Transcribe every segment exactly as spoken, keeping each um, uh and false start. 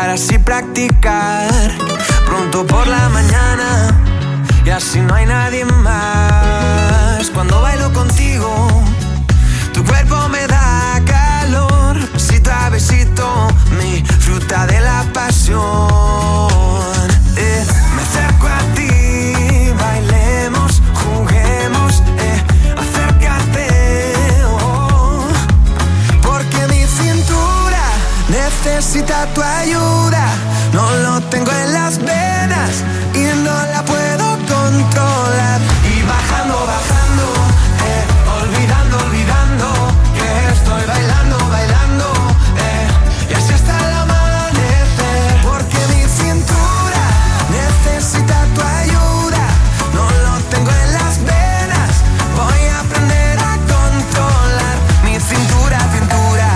para así practicar pronto por la mañana y así no hay nadie más. Cuando bailo contigo, tu cuerpo me da calor, besito a besito, mi fruta de la pasión. Eh, me acerco a ti, bailemos, juguemos, eh, acércate, oh, porque mi cintura necesita tu ayuda. No lo tengo en las venas y no la puedo controlar. Y bajando, bajando, eh, olvidando, olvidando que estoy bailando, bailando, eh, y así hasta el amanecer. Porque mi cintura necesita tu ayuda. No lo tengo en las venas, voy a aprender a controlar mi cintura, cintura.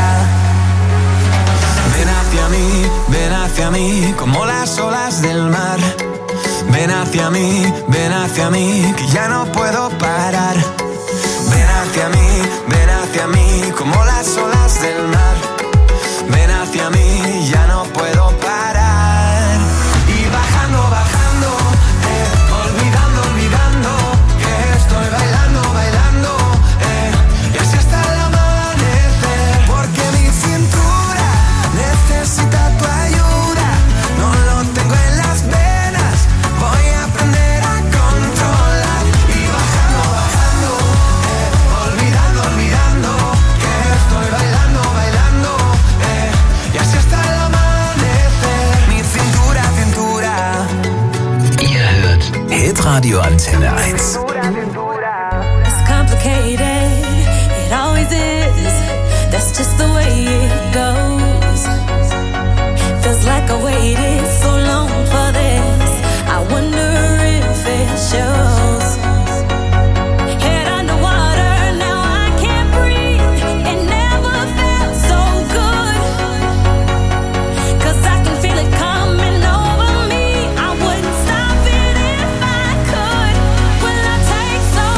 Ven hacia mí, ven hacia mí, como las olas del mar. Ven hacia mí, ven hacia mí, que ya no puedo parar. Ven hacia mí, ven hacia mí, como las olas del mar. Ven hacia mí, ya no puedo parar. Y bajando, bajando, eh, olvidando, olvidando que estoy bailando, bailando, eh, y así hasta el amanecer. Porque mi cintura necesita tu ayuda. No lo tengo en las venas, voy a aprender a controlar. Y bajando, bajando, eh, olvidando, olvidando que estoy bailando, bailando, eh, y así hasta el amanecer. Mi cintura, cintura. Ihr hört Hitradio Antenne eins. It's complicated, it always is. That's just the way it goes. Feels like I waited so long for this. I wonder if it shows. Head underwater, now I can't breathe. It never felt so good. 'Cause I can feel it coming over me. I wouldn't stop it if I could. Will I take so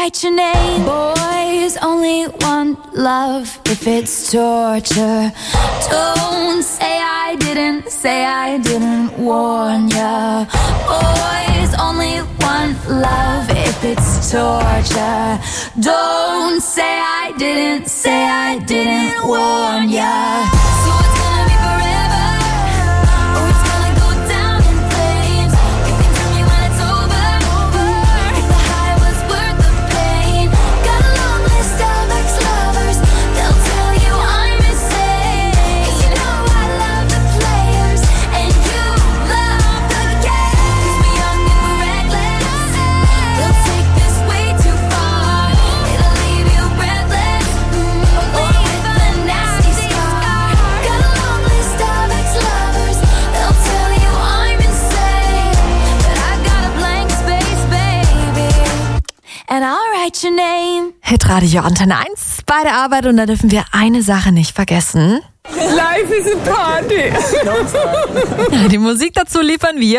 write your name. Boys only want love if it's torture. Don't say I didn't, say I didn't warn ya. Boys only want love if it's torture. Don't say I didn't, say I didn't warn ya. So it's gonna be forever, or it's gonna go down in flames. You can tell me when it's over, if the high was worth the pain. Got a long list of ex-lovers, they'll tell you I'm insane. 'Cause you know I love the players, and you love the game. 'Cause we're young and we're reckless, they'll take this way too far. It'll leave you breathless, or with a nasty scar. Got a long list of ex-lovers, they'll tell you I'm insane. But I got a blank space, baby, and I'll write your name. Hitradio Antenne eins bei der Arbeit, und da dürfen wir eine Sache nicht vergessen. Life is a party. Die Musik dazu liefern wir.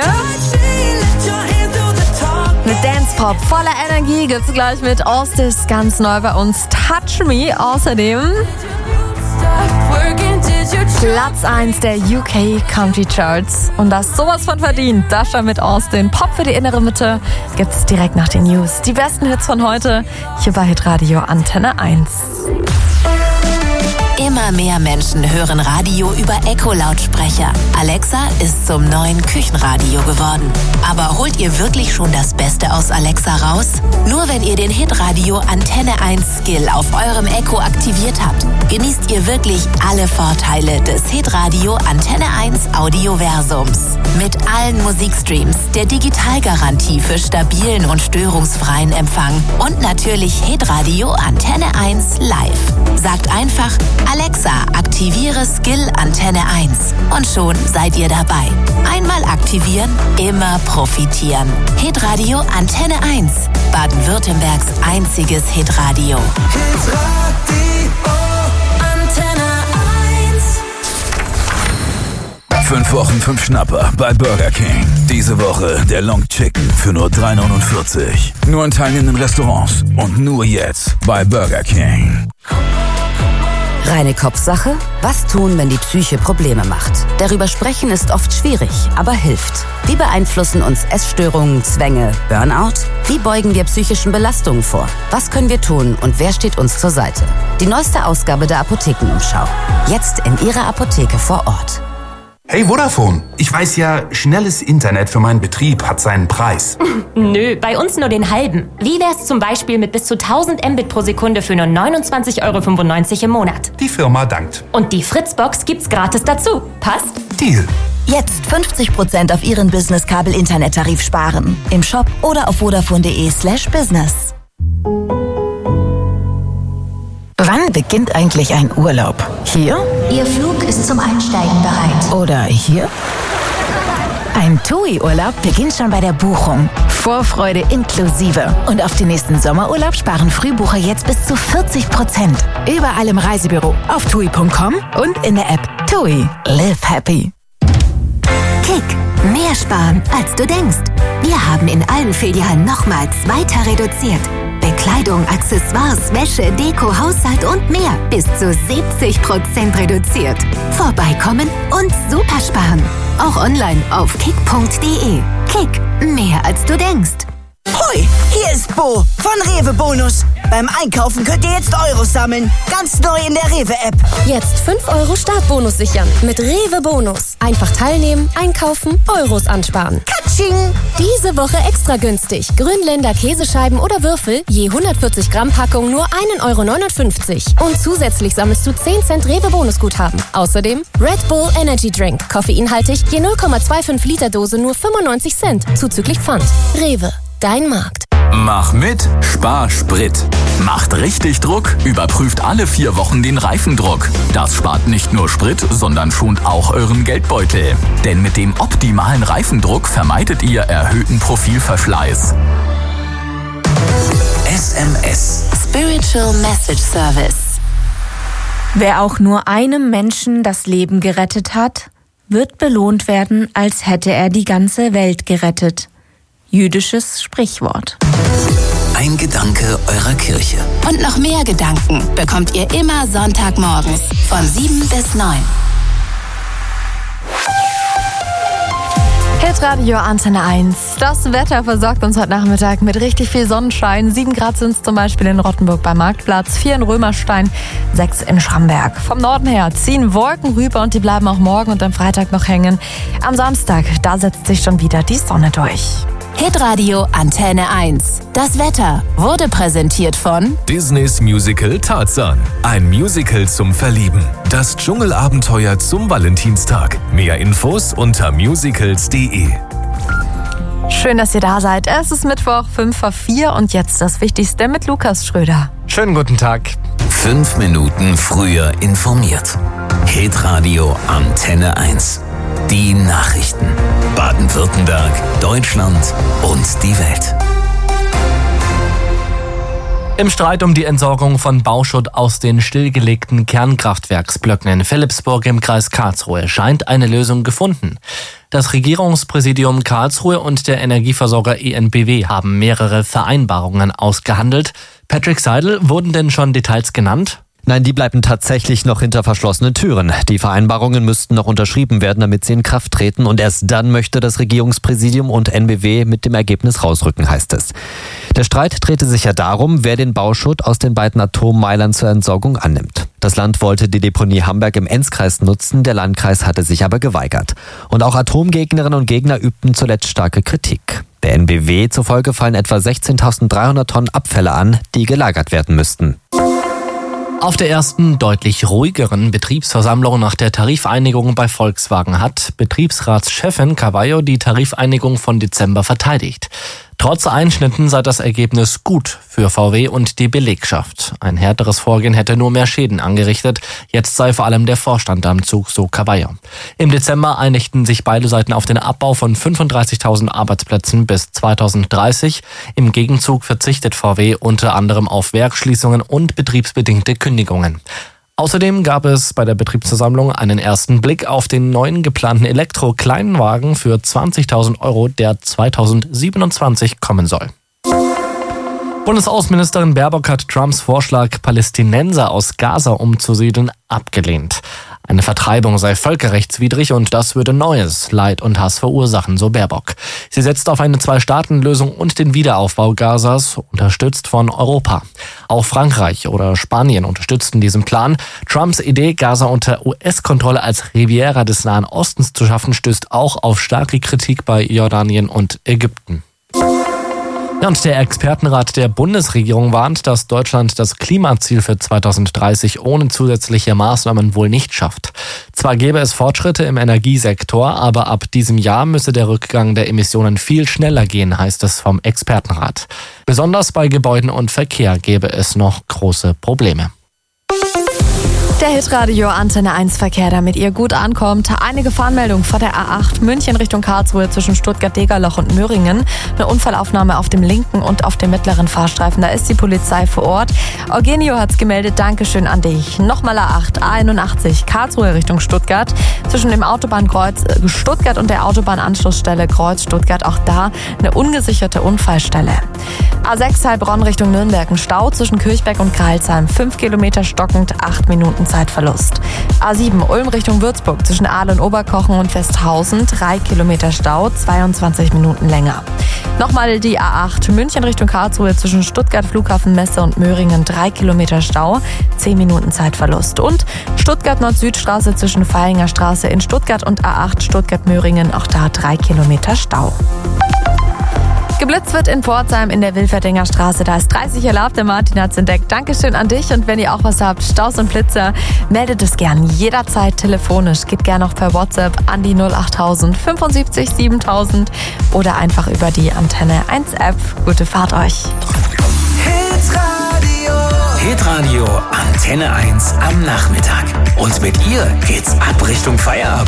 Mit Dance-Pop voller Energie gibt's gleich mit Ostis ganz neu bei uns Touch Me. Außerdem Platz eins der U K Country Charts. Und das sowas von verdient. Dasha mit Austin. Pop für die innere Mitte gibt's direkt nach den News. Die besten Hits von heute hier bei Hitradio Antenne eins. Immer mehr Menschen hören Radio über Echo-Lautsprecher. Alexa ist zum neuen Küchenradio geworden. Aber holt ihr wirklich schon das Beste aus Alexa raus? Nur wenn ihr den Hitradio Antenne eins Skill auf eurem Echo aktiviert habt, genießt ihr wirklich alle Vorteile des Hitradio Antenne eins Audioversums. Mit allen Musikstreams, der Digitalgarantie für stabilen und störungsfreien Empfang und natürlich Hitradio Antenne eins live. Sagt einfach: Alexa, aktiviere Skill Antenne eins. Und schon seid ihr dabei. Einmal aktivieren, immer profitieren. Hitradio Antenne eins. Baden-Württembergs einziges Hitradio. Hitradio Antenne eins. Fünf Wochen, fünf Schnapper bei Burger King. Diese Woche der Long Chicken für nur drei neunundvierzig. Nur in teilnehmenden Restaurants und nur jetzt bei Burger King. Reine Kopfsache? Was tun, wenn die Psyche Probleme macht? Darüber sprechen ist oft schwierig, aber hilft. Wie beeinflussen uns Essstörungen, Zwänge, Burnout? Wie beugen wir psychischen Belastungen vor? Was können wir tun und wer steht uns zur Seite? Die neueste Ausgabe der Apothekenumschau. Jetzt in Ihrer Apotheke vor Ort. Hey Vodafone, ich weiß ja, schnelles Internet für meinen Betrieb hat seinen Preis. Nö, bei uns nur den halben. Wie wär's zum Beispiel mit bis zu tausend Mbit pro Sekunde für nur neunundzwanzig Euro fünfundneunzig im Monat? Die Firma dankt. Und die Fritzbox gibt's gratis dazu. Passt? Deal. Jetzt fünfzig Prozent auf Ihren Business-Kabel-Internettarif sparen. Im Shop oder auf vodafone.de slash business. Wann beginnt eigentlich ein Urlaub? Hier? Ihr Flug ist zum Einsteigen bereit. Oder hier? Ein TUI-Urlaub beginnt schon bei der Buchung. Vorfreude inklusive. Und auf den nächsten Sommerurlaub sparen Frühbucher jetzt bis zu vierzig Prozent. Überall im Reisebüro, auf tui punkt com und in der App. TUI. Live happy. Kick. Mehr sparen, als du denkst. Wir haben in allen Filialen nochmals weiter reduziert. Bekleidung, Accessoires, Wäsche, Deko, Haushalt und mehr. Bis zu siebzig Prozent reduziert. Vorbeikommen und super sparen. Auch online auf kick punkt de. Kick, mehr als du denkst. Hoi, hier ist Bo von Rewe Bonus. Beim Einkaufen könnt ihr jetzt Euros sammeln. Ganz neu in der Rewe-App. Jetzt fünf Euro Startbonus sichern. Mit Rewe Bonus. Einfach teilnehmen, einkaufen, Euros ansparen. Katsching! Diese Woche extra günstig. Grünländer Käsescheiben oder Würfel, je hundertvierzig Gramm Packung nur ein Euro neunundfünfzig. Und zusätzlich sammelst du zehn Cent Rewe Bonusguthaben. Außerdem Red Bull Energy Drink. Koffeinhaltig, je null Komma fünfundzwanzig Liter Dose nur fünfundneunzig Cent. Zuzüglich Pfand. Rewe. Dein Markt. Mach mit, spar Sprit. Macht richtig Druck, überprüft alle vier Wochen den Reifendruck. Das spart nicht nur Sprit, sondern schont auch euren Geldbeutel. Denn mit dem optimalen Reifendruck vermeidet ihr erhöhten Profilverschleiß. S M S. Spiritual Message Service. Wer auch nur einem Menschen das Leben gerettet hat, wird belohnt werden, als hätte er die ganze Welt gerettet. Jüdisches Sprichwort. Ein ein Gedanke eurer Kirche. Und noch mehr Gedanken bekommt ihr immer Sonntagmorgens von sieben bis neun. Hitradio Antenne eins. Das Wetter versorgt uns heute Nachmittag mit richtig viel Sonnenschein. sieben Grad sind es zum Beispiel in Rottenburg beim Marktplatz, vier in Römerstein, sechs in Schramberg. Vom Norden her ziehen Wolken rüber und die bleiben auch morgen und am Freitag noch hängen. Am Samstag, da setzt sich schon wieder die Sonne durch. Hitradio Antenne eins. Das Wetter wurde präsentiert von Disneys Musical Tarzan. Ein Musical zum Verlieben. Das Dschungelabenteuer zum Valentinstag. Mehr Infos unter musicals punkt de. Schön, dass ihr da seid. Es ist Mittwoch, fünf vor vier und jetzt das Wichtigste mit Lukas Schröder. Schönen guten Tag. Fünf Minuten früher informiert. Hitradio Antenne eins. Die Nachrichten. Baden-Württemberg, Deutschland und die Welt. Im Streit um die Entsorgung von Bauschutt aus den stillgelegten Kernkraftwerksblöcken in Philippsburg im Kreis Karlsruhe scheint eine Lösung gefunden. Das Regierungspräsidium Karlsruhe und der Energieversorger E N B W haben mehrere Vereinbarungen ausgehandelt. Patrick Seidel, wurden denn schon Details genannt? Nein, die bleiben tatsächlich noch hinter verschlossenen Türen. Die Vereinbarungen müssten noch unterschrieben werden, damit sie in Kraft treten. Und erst dann möchte das Regierungspräsidium und N B W mit dem Ergebnis rausrücken, heißt es. Der Streit drehte sich ja darum, wer den Bauschutt aus den beiden Atommeilern zur Entsorgung annimmt. Das Land wollte die Deponie Hamberg im Enzkreis nutzen, der Landkreis hatte sich aber geweigert. Und auch Atomgegnerinnen und Gegner übten zuletzt starke Kritik. Der N B W zufolge fallen etwa sechzehntausenddreihundert Tonnen Abfälle an, die gelagert werden müssten. Auf der ersten, deutlich ruhigeren Betriebsversammlung nach der Tarifeinigung bei Volkswagen hat Betriebsratschefin Cavallo die Tarifeinigung von Dezember verteidigt. Trotz Einschnitten sei das Ergebnis gut für V W und die Belegschaft. Ein härteres Vorgehen hätte nur mehr Schäden angerichtet. Jetzt sei vor allem der Vorstand am Zug, so Cavallo. Im Dezember einigten sich beide Seiten auf den Abbau von fünfunddreißigtausend Arbeitsplätzen bis zweitausenddreißig. Im Gegenzug verzichtet V W unter anderem auf Werksschließungen und betriebsbedingte Kündigungen. Außerdem gab es bei der Betriebsversammlung einen ersten Blick auf den neuen geplanten Elektro-Kleinwagen für zwanzigtausend Euro, der zweitausendsiebenundzwanzig kommen soll. Bundesaußenministerin Baerbock hat Trumps Vorschlag, Palästinenser aus Gaza umzusiedeln, abgelehnt. Eine Vertreibung sei völkerrechtswidrig und das würde neues Leid und Hass verursachen, so Baerbock. Sie setzt auf eine Zwei-Staaten-Lösung und den Wiederaufbau Gazas, unterstützt von Europa. Auch Frankreich oder Spanien unterstützten diesen Plan. Trumps Idee, Gaza unter U S-Kontrolle als Riviera des Nahen Ostens zu schaffen, stößt auch auf starke Kritik bei Jordanien und Ägypten. Und der Expertenrat der Bundesregierung warnt, dass Deutschland das Klimaziel für zweitausenddreißig ohne zusätzliche Maßnahmen wohl nicht schafft. Zwar gäbe es Fortschritte im Energiesektor, aber ab diesem Jahr müsse der Rückgang der Emissionen viel schneller gehen, heißt es vom Expertenrat. Besonders bei Gebäuden und Verkehr gäbe es noch große Probleme. Der Hitradio Antenne eins Verkehr, damit ihr gut ankommt. Eine Gefahrenmeldung vor der A acht München Richtung Karlsruhe zwischen Stuttgart-Degerloch und Möhringen. Eine Unfallaufnahme auf dem linken und auf dem mittleren Fahrstreifen. Da ist die Polizei vor Ort. Eugenio hat's gemeldet. Dankeschön an dich. Nochmal A acht, A einundachtzig Karlsruhe Richtung Stuttgart. Zwischen dem Autobahnkreuz Stuttgart und der Autobahnanschlussstelle Kreuz Stuttgart. Auch da eine ungesicherte Unfallstelle. A sechs Heilbronn Richtung Nürnberg. Ein Stau zwischen Kirchberg und Greilsheim. Fünf Kilometer stockend, acht Minuten Zeitverlust. A sieben Ulm Richtung Würzburg zwischen Aalen, Oberkochen und Westhausen. Drei Kilometer Stau, zweiundzwanzig Minuten länger. Nochmal die A acht München Richtung Karlsruhe zwischen Stuttgart Flughafen Messe und Möhringen. Drei Kilometer Stau, zehn Minuten Zeitverlust. Und Stuttgart Nord-Süd-Straße zwischen Vaihingen Straße in Stuttgart und A acht Stuttgart-Möhringen. Auch da drei Kilometer Stau. Geblitzt wird in Pforzheim in der Wilferdinger Straße. Da ist dreißig erlaubt, der Martin hat's entdeckt. Dankeschön an dich und wenn ihr auch was habt, Staus und Blitzer, meldet es gern jederzeit telefonisch. Geht gern auch per WhatsApp an die null achttausend fünfundsiebzig siebentausend oder einfach über die Antenne eins App. Gute Fahrt euch. Hitradio. Hitradio Antenne eins am Nachmittag. Und mit ihr geht's ab Richtung Feierabend.